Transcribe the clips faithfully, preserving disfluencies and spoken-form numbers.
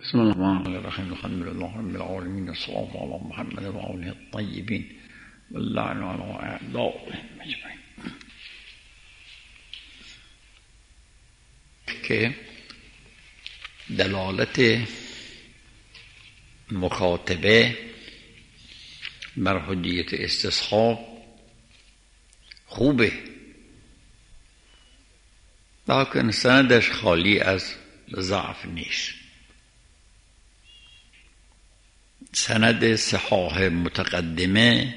بسم الله الرحمن الرحيم الحمد لله رب العالمين والصلاة على محمد وآله الطيبين واللعن على أعدائهم أجمعين. که دلالت مخاطبه بر حجیت استصحاب خوبه، لکن سندش خالی از ضعف نیست. سند صحاح متقدمه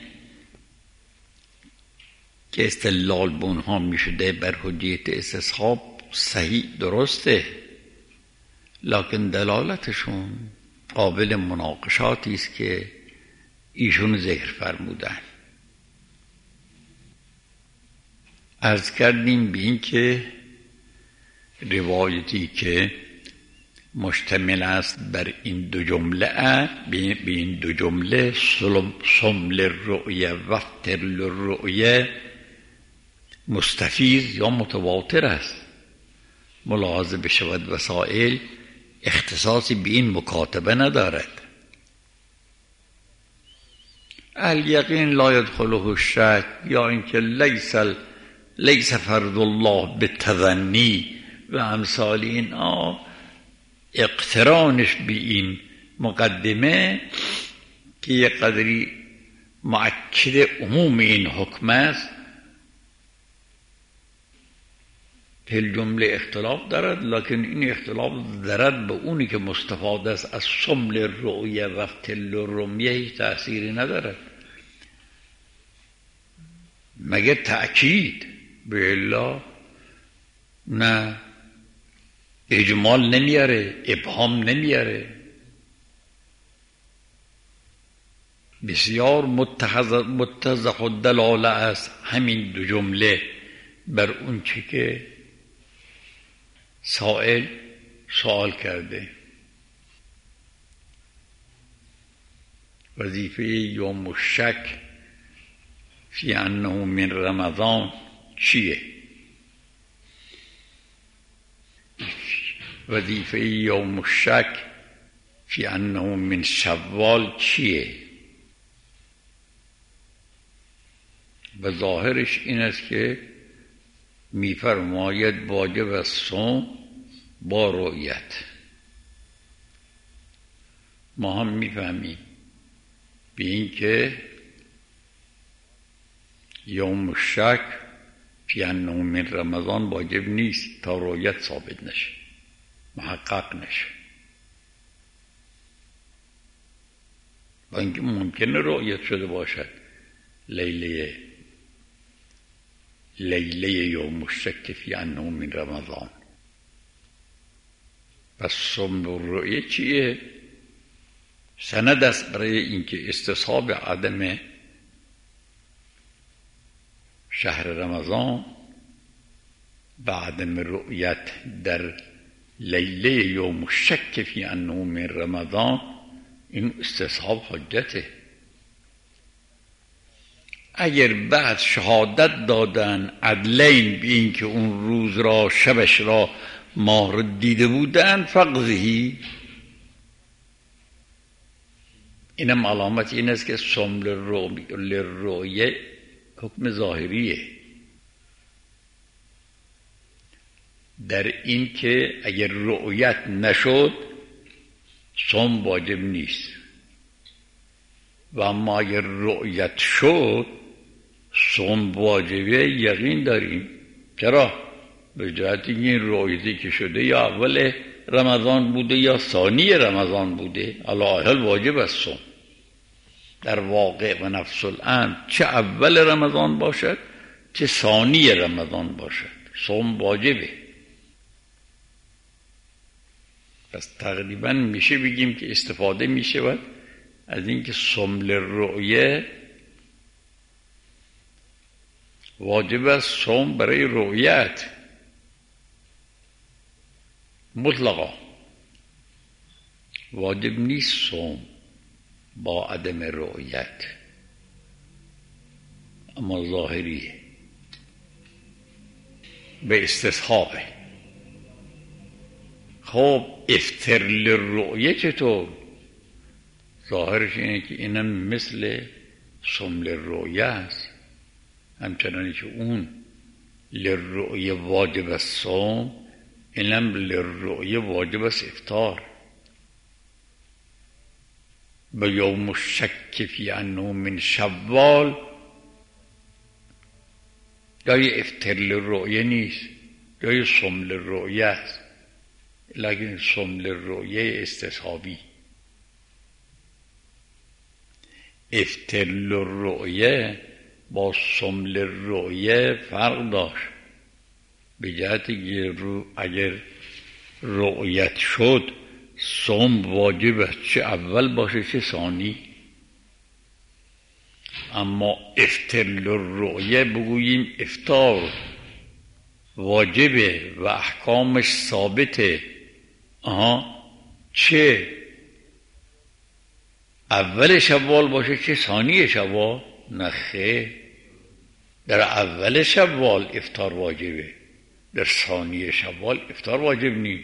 که استدلال به اونها می شده بر حجیت استصحاب صحیح درسته، لکن دلالتشون قابل مناقشاتی است که ایشون ذکر فرمودن. عرض کردیم به این که روایتی که مشتمل است بر این دو جمله به این دو جمله صم للرؤیه و افتر للرؤیه مستفیض یا متواتر است. ملاحظه بشود وسائل اختصاصی به این مکاتبه ندارد. الیقین لا یدخله الشک، یا اینکه لیس لیس فرض الله بالتظنی و امثال این آ اقترانش به این مقدمه که یک قدری مؤکد عموم این حکم است، که جمله اختلاف دارد، لکن این اختلاف دارد به اونی که مستفاد است از صم للرؤیه و افتر للرؤیه هیچ تأثیری ندارد مگر تأکید به الله. نه اجمال نمیاره، ابهام نمیاره. بسیار متضح الدلاله است همین دو جمله بر اون چی که سائل سوال کرده. وظیفه یوم الشک فی انه من رمضان چیه؟ وظیفه یوم الشک فی انه من شوال چیه؟ و ظاهرش این است که میفرماید واجب است صوم با رؤیت. ما هم میفهمیم به این که یوم الشک فی انه من رمضان واجب نیست تا رؤیت ثابت نشه، محقق نشه. و اینکه ممکنه رؤیت شده باشد لیله لیله یوم الشک فی انه من رمضان. پس صم الرؤیه چیه؟ سند است برای اینکه استصحاب عدم شهر رمضان و عدم رؤیت در لیله یوم الشک فی انه من رمضان، این استصحاب حجته. اگر بعد شهادت دادن عدلین به این که اون روز را شبش را ماه را دیده بودن فقضهی، اینم علامت این است که صم للرؤیه حکم ظاهریه، در این که اگر رؤیت نشد صوم واجب نیست، و اما اگر رؤیت شد صوم واجبه. یقین داریم. چرا؟ به جهت این رؤیتی که شده یا اول رمضان بوده یا ثانی رمضان بوده، علی حال واجب است صوم. در واقع و نفس الامر چه اول رمضان باشد چه ثانی رمضان باشد صوم واجبه. پس تقریبا میشه بگیم که استفاده میشود از اینکه صم للرؤیه واجب است صوم برای رؤیت مطلقا، واجب نیست صوم با عدم رؤیت، اما ظاهریه به استصحابه. خب خب افطر للرؤیه چطور؟ ظاهرش اینه که اینم مثل صوم للرؤیه است، همچنانی که اون للرؤیه واجب است صوم، اینم للرؤیه واجب است افطار. به یوم الشک فی انه من شوال جای افطر للرؤیه نیست، جای صوم للرؤیه است، لیکن صوم للرؤیه استصحابی. افطر للرؤیه با صوم للرؤیه فرق داشت، به جهتی که اگر رؤیت شد صوم واجب است، چه اول باشه چه ثانی. اما افطر للرؤیه بگوییم افطار واجبه و احکامش ثابته، آها چه اول شوال باشه چه ثانی شوال؟ نخه، در اول شوال افطار واجبه، در ثانی شوال افطار واجب نیست.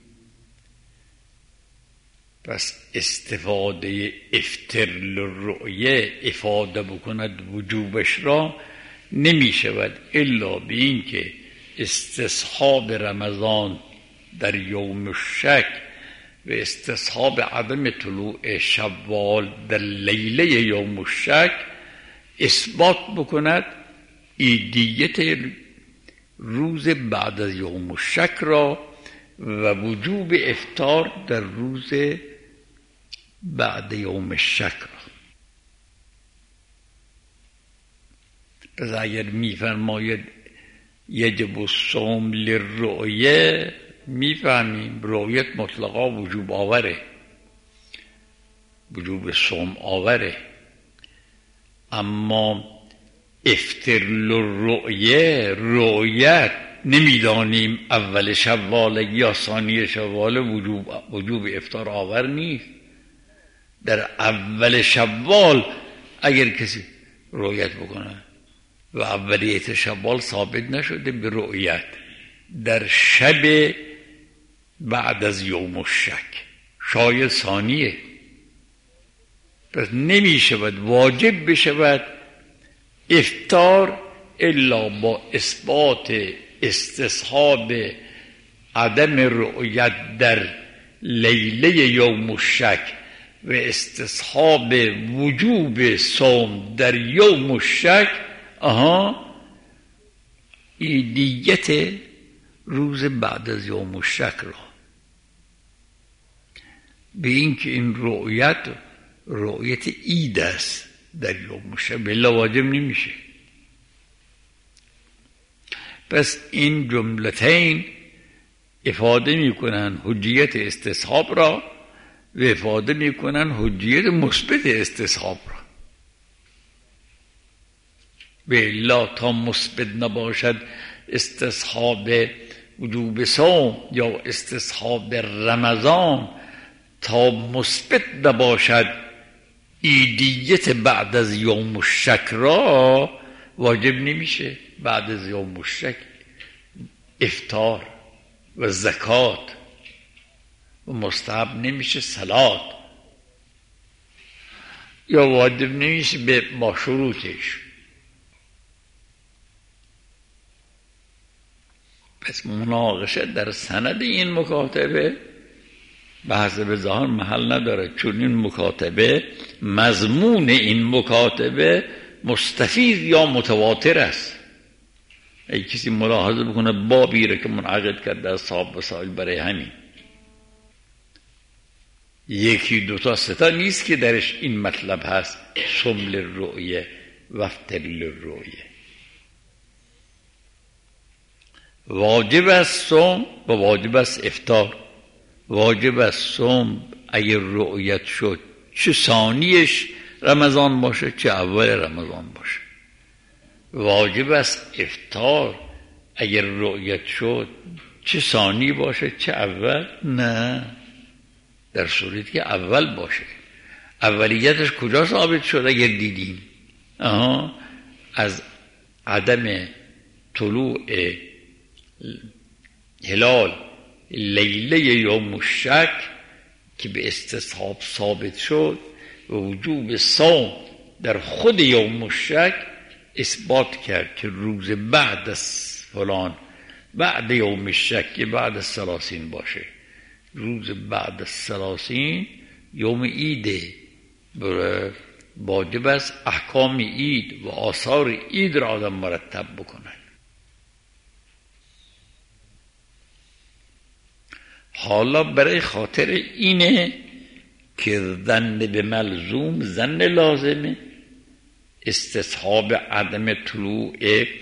پس استفاده افطر للرؤیه افاده بکند وجوبش را نمی شود الا به این که استصحاب رمضان در یوم الشک و استصحاب عدم طلوع شوال در لیله یوم الشک اثبات بکند عیدیت روز بعد از یوم الشک را و وجوب افطار در روز بعد یوم الشک را. پس اگر میفرماید یجب الصوم للرؤیه، میفهمیم رؤیت مطلقا وجوب آوره، وجوب صوم آوره. اما افطر للرؤیه، رؤیت نمیدانیم اول شوال یا ثانی شوال، وجوب وجوب افطار آور نیست. در اول شوال اگر کسی رؤیت بکنه و اولیت شوال ثابت نشده به رؤیت، در شب بعد از یوم الشک شاید ثانیه، پس نمی شود واجب بشود افطار الا با اثبات استصحاب عدم رؤیت در لیله یوم الشک و استصحاب وجوب صوم در یوم الشک، آها عیدیت روز بعد از یوم الشک را. به این که این رؤیت رؤیت عید است در یوم الشک، بلا واجب نمیشه. پس این جملتین افاده میکنن حجیت استصحاب را و افاده میکنن حجیت مثبت استصحاب را. و الا تا مثبت نباشد استصحاب وجوب صوم یا استصحاب رمضان، تا مثبت نباشد عیدیت بعد از یوم الشک را، واجب نمیشه بعد از یوم الشک افطار و زکات، و مستحب نمیشه صلات، یا واجب نمیشه به با شروطش. پس مناقشه در سند این مکاتبه به حسب ظاهر محل نداره، چون این مکاتبه مضمون این مکاتبه مستفیض یا متواتر است. ای کسی ملاحظه بکنه بابی را که منعقد کرده از صاحب وسائل برای همین یکی دوتا ستا نیست که درش این مطلب هست، صوم للرؤیه و افطر للرؤیه. واجب است صوم و واجب است افطار. واجب است صوم اگر رؤیت شد، چه ثانیش رمضان باشه چه اول رمضان باشه. واجب است افطار اگر رؤیت شد، چه ثانی باشه چه اول، نه در صورتی که اول باشه. اولیتش کجا ثابت شد؟ اگر دیدیم آها از عدم طلوع هلال لیله یوم الشک که به استصحاب ثابت شد و وجوب صوم در خود یوم الشک اثبات کرد که روز بعد از فلان، بعد یوم الشک که بعد از ثلاثین باشه، روز بعد از ثلاثین یوم عیده، واجب است احکام عید و آثار عید را آدم مرتب بکنن. حالا برای خاطر اینه که ظن به ملزوم ظن لازمه، استصحاب عدم طلوع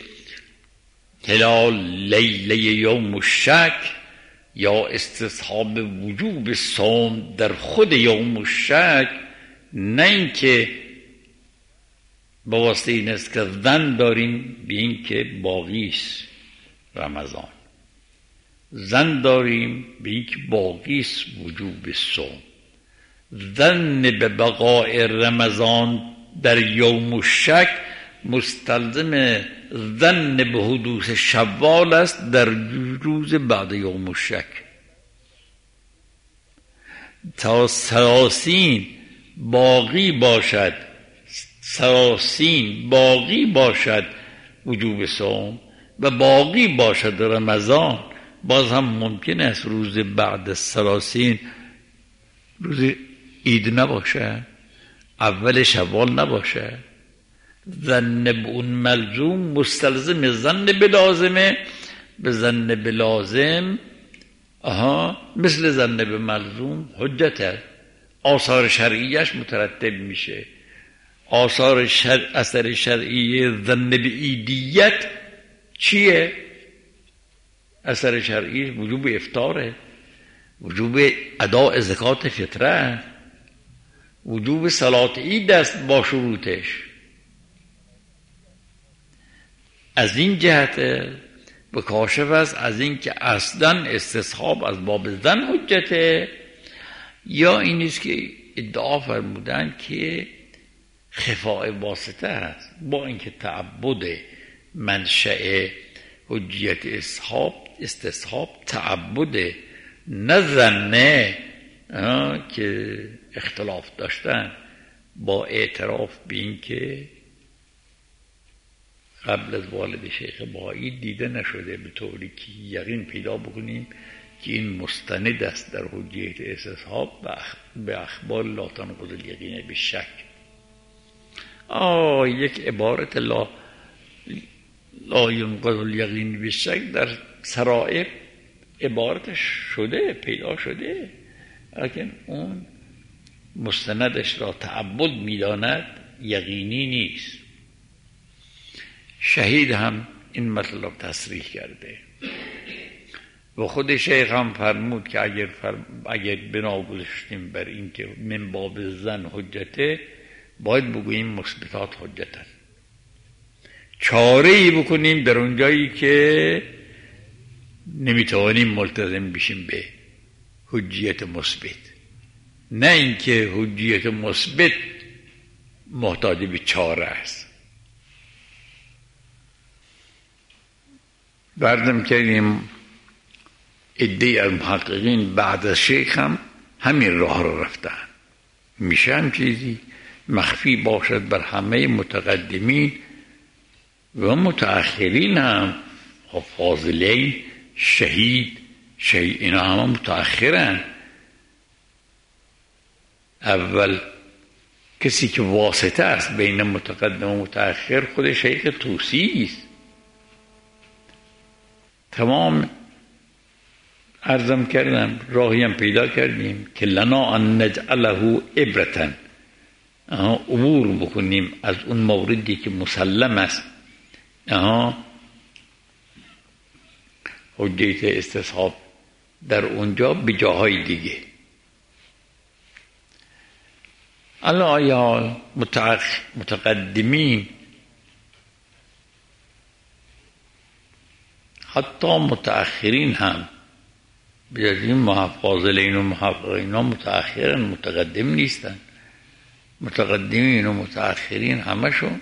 هلال لیله یوم الشک یا استصحاب وجوب صوم در خود یوم الشک، نه اینکه با واسطه این است که ظن داریم به این که باقی است رمضان، ظن داریم به این که باقی است وجوب صوم. ظن به بقاء رمضان در یوم الشک مستلزم ظن به حدوث شوال است در روز بعد یوم الشک. تا ثلاثین باقی باشد، ثلاثین باقی باشد وجوب صوم و باقی باشد رمضان، باز هم ممکن است روز بعد از ثلاثین روز عید نباشه، اول شوال نباشه. ظن به اون ملزوم مستلزم ظن به لازمه، به ظن به لازم آها مثل ظن به ملزوم حجته، آثار شرعیش مترتب میشه. آثار شر... اثر شرعی ظن به عیدیت چیه؟ اثر شرعی وجوب افطاره، وجوب اداء زکات فطره، وجوب صلات عید است با شروطش. از این جهت به کاشف است از این که اصلا استصحاب از باب ظن حجته، یا این است که ادعا فرمودن که خفاء واسطه است، با اینکه تعبد منشأ حجیت اسحاب استصحاب تعبد نه ظنه که اختلاف داشتن، با اعتراف به این که قبل از والد شیخ بهایی دیده نشده به طوری که یقین پیدا بکنیم که این مستند است در حجیت استصحاب به اخبار لا تنقض الیقین بالشک. آه یک عبارت لا لا ینقض الیقین بالشک در سرائر عبارتش شده پیدا شده، لیکن اون مستندش را تعبد میداند، یقینی نیست. شهید هم این مطلب تصریح کرده و خود شیخ هم فرمود که اگر, فرم... اگر بنا گذاشتیم بر این که من باب ظن حجته، باید بگوییم مثبتات حجتن، چاره ای بکنیم در اونجایی که نمیتوانیم ملتزم بشیم به حجیت مثبت، نه اینکه حجیت مثبت محتاج به چاره است. بردم کردیم عده‌ای از محققین بعد از شیخ هم همین راه رو رفتن. میشه هم چیزی مخفی باشد بر همه متقدمین و متأخرین هم، فاضلین، شهید شهید اینا همه متأخرن. اول کسی که واسطه است بین متقدم و متأخر خود شیخ طوسی است. تمام عرضم کردم راهی هم پیدا کردیم که لنا ان نجعله عبرتن، عبور بکنیم از اون موردی که مسلم است اها حجیت استصحاب در اونجا به جاهای دیگه. الان آیا متقدمین حتی متأخرین هم بیادیم محفاظلین و محققین ها متأخرین متقدم نیستن، متقدمین و متأخرین همشون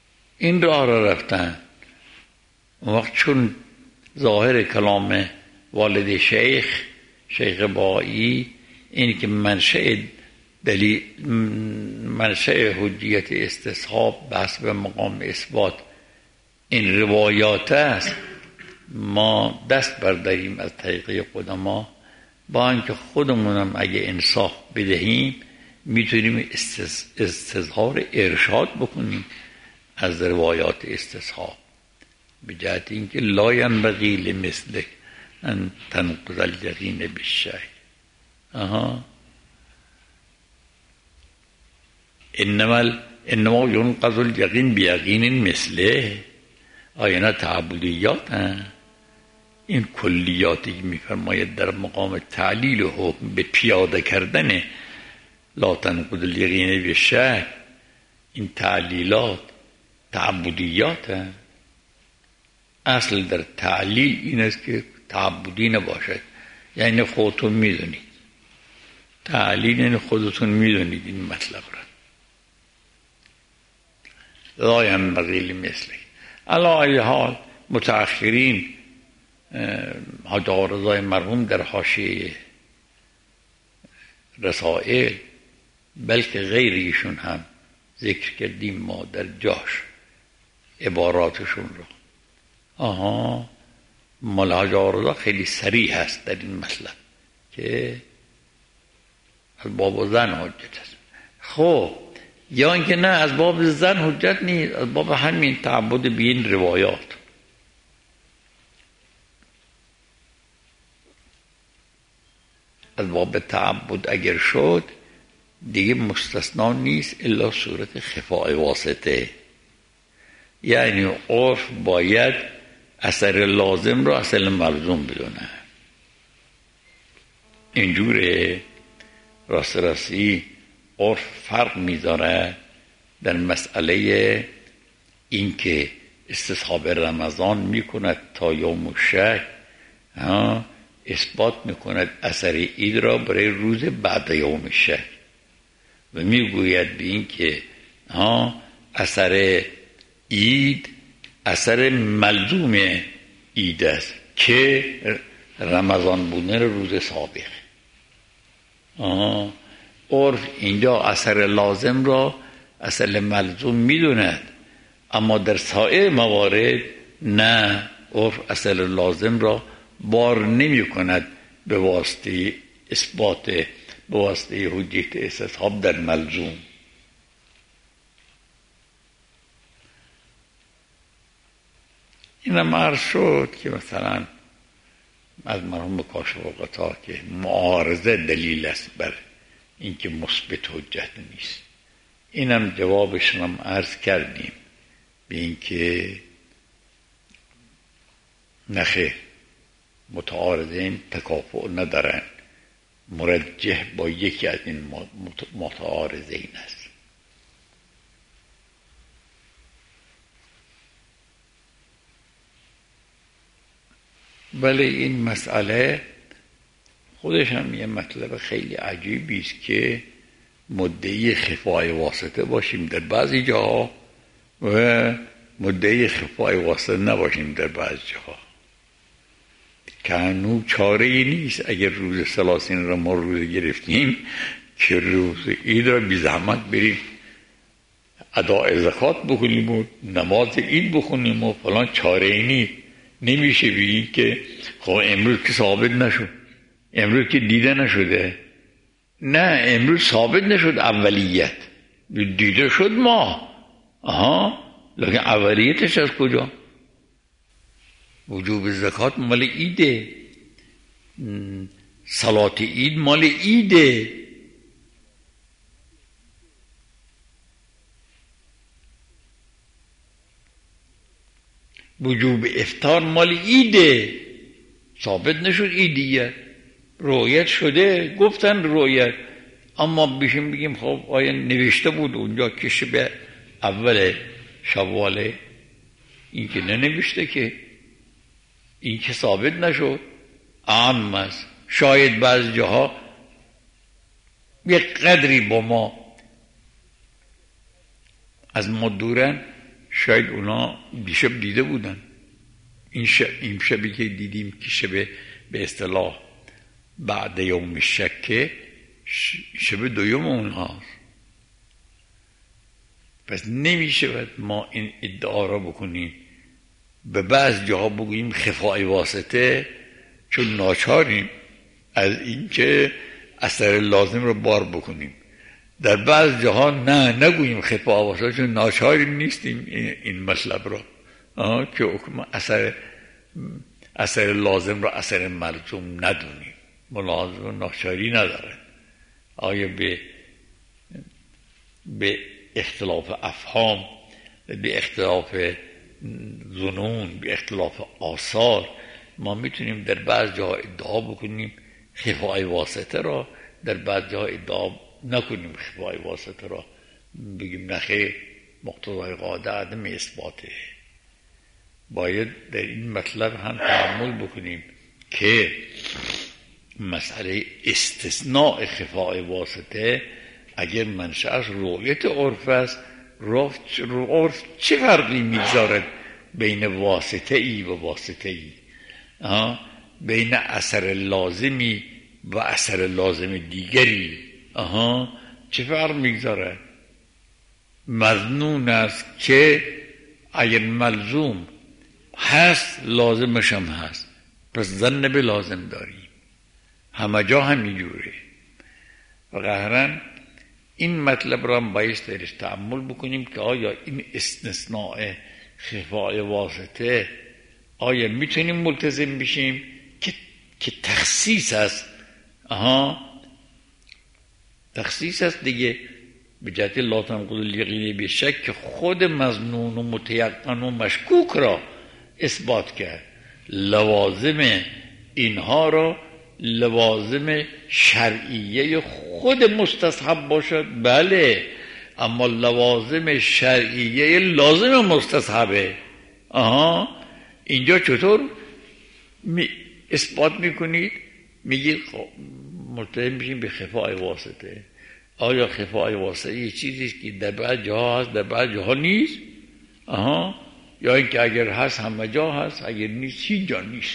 این راه را رفتن. وقت چون ظاهر کلام والد شیخ شیخ بایی این که منشأ دلیل منشأ حجیت استصحاب بحث به مقام اثبات این روایات است، ما دست برداریم از طریقه قدما، با اینکه خودمونم اگه انصاف بدهیم میتونیم استظهار ارشاد بکنیم از روایات استصحاب، به جهت اینکه لا ینبغی لمثلک ان تنقض الیقین بالشک. آها انما انما ینقض الیقین بیقین مثله. آیا نه تعبدیات هست؟ این کلیاتی که میفرماید در مقام تعلیل و حکم به پیاده کردن لا تنقض الیقین بالشک، این تعلیلات تعبدیات هست. اصل در تعلیل این است که تعبدی نباشد، یعنی خودتون میدونید. تعلیل یعنی خودتون میدونید این مطلب را. لا ینبغی لمثلک. علی ای حال متأخرین حاج آقا رضای مرحوم در حاشیه رسائل، بلکه غیر ایشون هم ذکر کردیم ما در جاش عباراتشون رو. آها مال حاج آقا رضا خیلی صریح هست در این مطلب که از باب زن حجت هست. خب یا اینکه نه از باب زن حجت نیست، از باب همین تعبد به این روایات. از باب تعبد اگر شد دیگه مستثنا نیست الا صورت خفاء واسطه، یعنی عرف باید اثر لازم رو اثر ملزوم بدونه. اینجوره راست راستی عرف فرق میذاره در مسئله اینکه استصحاب رمضان میکند تا یوم شک، اثبات میکند اثر عید را برای روز بعد یوم شک و میگوید به این که اثر عید اثر ملزوم عید است که رمضان بودن روز سابق. آها عرف اینجا اثر لازم را اثر ملزوم میدوند، اما در سایر موارد نه، عرف اثر لازم را بار نمی کند به واسطه اثبات، به واسطه حجیت استصحاب در ملزوم. این هم عرض شد که مثلا از مرحوم کاشف الغطا که معارضه دلیل است بر اینکه مثبت حجت نیست. اینم جوابش هم عرض کردیم به اینکه نخیر، متعارضین تکافؤ ندارن، مرجح با یکی از این متعارضین است. ولی این مسئله خودش هم یه مطلب خیلی عجیبی است که مدعی خفای واسطه باشیم در بعضی جاها و مدعی خفای واسطه نباشیم در بعضی جاها. که هنوز چاره ای نیست اگر روز ثلاثین را ما روز گرفتیم که روز عید را بی زحمت بریم اداء زکات بکنیم و نماز عید بخونیم و فلان، چاره ای نیست. نمیشه بگی که خب امروز که ثابت نشد، امروز که دیده نشده. نه، امروز ثابت نشد اولیت، دیده شد ما. آها لیکن اولیتش از کجا؟ وجوب زکات مال عیده، صلات عید مال عیده، وجوب افطار مال عیده. ثابت نشد عیدیه، رؤیت شده، گفتن رؤیت، اما بشیم بگیم خب آیا نوشته بود اونجا که شب اول شواله؟ این که ننوشته که، این که ثابت نشد. عام است، شاید بعض جاها یک قدری با ما از ما دورن، شاید اونا دیشب دیده بودن. این شب، این شبی که دیدیم که شب به اصطلاح بعد یوم شک شب دوم اونهاست. پس نمیشه ما این ادعا را بکنیم، به بعض جاها بگوییم خفای واسطه، چون ناچاریم از اینکه اثر لازم رو بار بکنیم. در بعض جاها نه نگوییم خفای واسطه، چون ناچاریم نیستیم این مطلب را که اثر اثر لازم را اثر ملزوم ندونیم. ملازم ناچاری نداره. آیا به به اختلاف افهام، به اختلاف ظنون، به اختلاف آثار ما میتونیم در بعض جاها ادعا بکنیم خفای واسطه را، در بعض جاها ادعا نکنیم خفای واسطه را، بگیم نخیر مقتضای قاعده عدم اثباته. باید در این مطلب هم تأمل بکنیم که مسئله استثناء خفای واسطه اگر منشأش رؤیت عرف است، عرف چه فرقی میگذارد بین واسطه ای و واسطه ای، بین اثر لازمی و اثر لازم دیگری آها چه فرق میگذارد؟ مظنون است که اگر ملزوم هست لازمش هم هست، پس ظن به لازم داریم. همه جا همینجوره. و قهرن این مطلب را هم باید درش تأمل بکنیم که آیا این استثناء خفای واسطه آیا میتونیم ملتزم بشیم که که تخصیص است. آها تخصیص است دیگه، به جهت لا تنقض الیقین بشک که خود مظنون و متیقن و مشکوک را اثبات کرد. لوازم اینها را لوازم شرعیه خود مستصحب باشد، بله، اما لوازم شرعیه لازم مستصحبه. آها اینجا چطور می اثبات میکنید؟ میگید ملتزم بشیم به خفای واسطه. آیا خفای واسطه یه چیزی که در بعض جاها هست در بعض جاها نیست؟ آها یا اینکه اگر هست همه جا هست، اگر نیست هیچ جا نیست.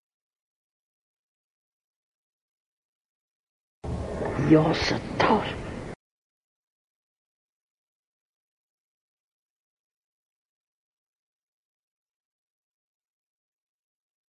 یا ستار